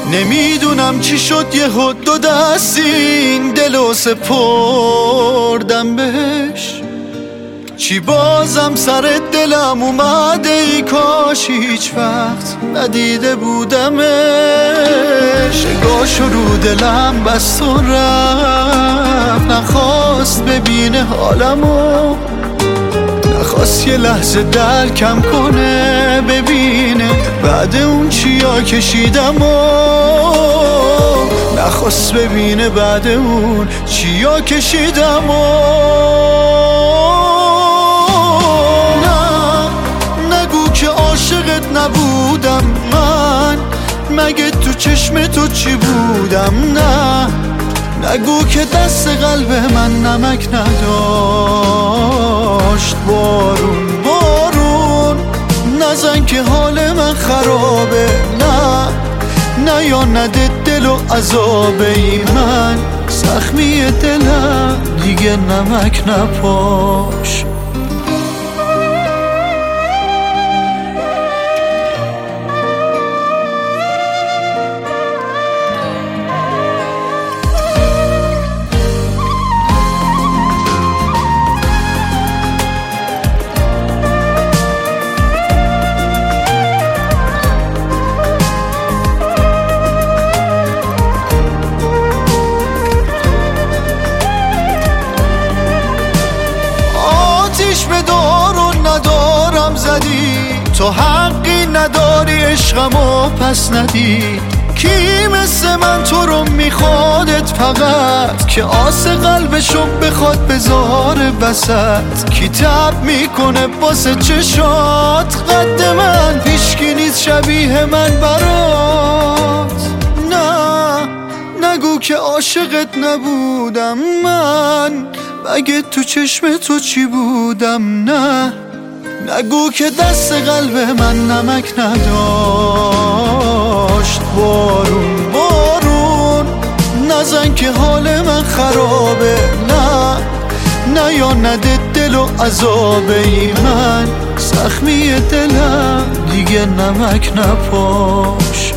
نمیدونم چی شد یهو دو دست این دلو سپردم بهش. چی بازم سر دلم اومده ای کاش هیچ وقت ندیده بودمش. نگاهشو رو دلم بست و رفت، نخواست ببینه حالمو، نخواست یه لحظه درکم کنه ببینه بعد اون چیا کشیدم و نخواست ببینه بعد اون چیا کشیدم و نگو که عاشقت نبودم من، مگه تو چشم تو چی بودم؟ نه نگو که دست قلب من نمک نداشت. بارون بارون نزن که حال من خرابه، نه نه یا نده دل و عذابه ای من، زخمی دلم دیگه نمک نپاش. به دار و ندارم زدی، تو حقی نداری عشقمو پس ندی. کی مثل من تو رو میخوادت فقط که آس قلبشو بخواد بذاره وسط؟ کی تب میکنه واسه چشات قد من؟ هیچکی نیست شبیه من برات. نه نگو که عاشقت نبودم من، مگه تو چشم تو چی بودم؟ نه نگو که دست قلب من نمک نداشت. بارون بارون نزن که حال من خرابه، نه نه یا نده دل و عذابه ای من، زخمی دلم دیگه نمک نپاش.